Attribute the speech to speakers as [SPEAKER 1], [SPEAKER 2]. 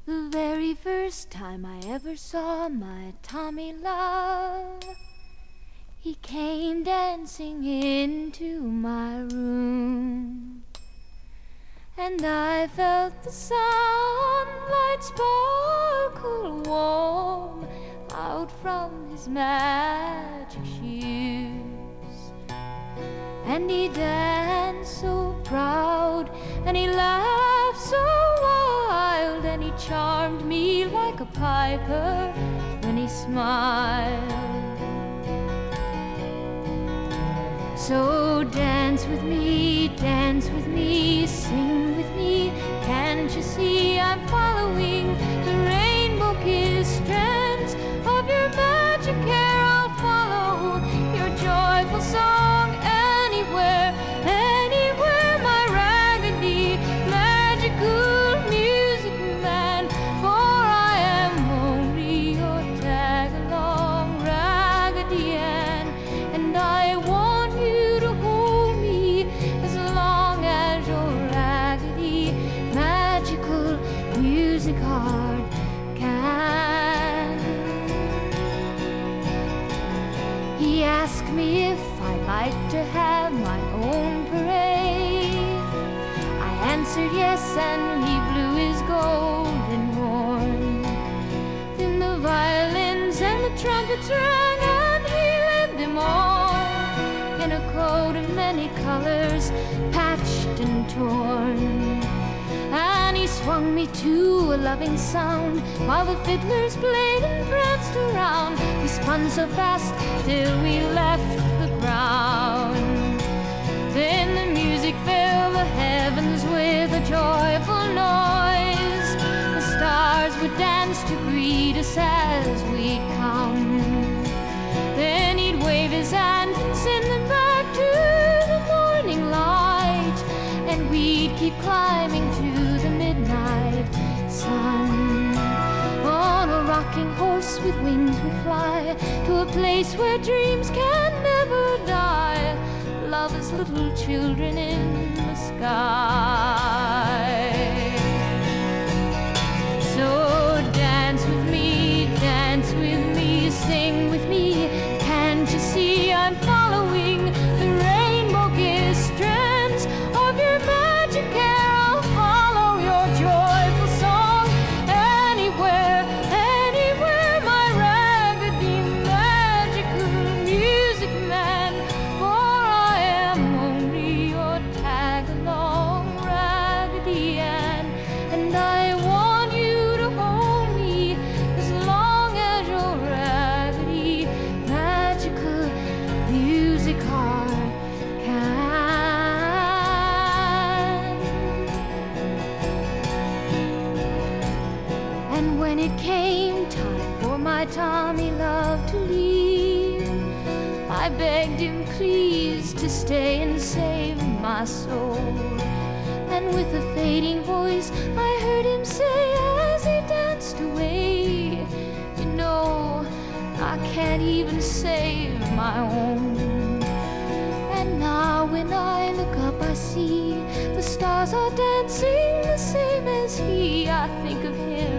[SPEAKER 1] The very first time I ever saw my Tommy love, he came dancing into my room, and I felt the sunlight sparkle warm out from his magic shoes. And he danced so proud, and he laughed so wild, and he charmed me like a piper when he smiled. So dance with me, sing with me. Can't you see I'm following the rainbow-kissed strands of your magic hair? I'll follow your joyful song anywhere, anywhere, my raggedy, magical music man. For I am only your tag-along Raggedy Ann, and I want you to hold me as long as your raggedy, magical music heart can. He asked me if I'd like to have my own parade. I answered yes, and he blew his golden horn. Then the violins and the trumpets rang, and he led them all in a coat of many colors, patched and torn. And he swung me to a loving sound while the fiddlers played and pranced around. We spun so fast till we left the ground. Then the music filled the heavens with a joyful noise. The stars would dance to greet us as we come. Then he'd wave his hand and send them back to the morning light, and we'd keep climbing to the midnight sun. On a rocking horse with wings we'd fly to a place where dreams can never die, love as little children in the sky. So dance with me, sing with me. Can't you see I'm following the rainbow-kissed strands of your magic hair? I'll follow your joyful song anywhere, anywhere, my raggedy, magical music man. For I am only your tag-along Raggedy Ann, and I want you to hold me as long as your raggedy, magical music heart can. And when it came time for my Tommy love to leave, I begged him please to stay and save my soul. And with a fading voice I heard him say as he danced away, you know, I can't even save my own. And now when I look up I see the stars are dancing the same as he. I think of him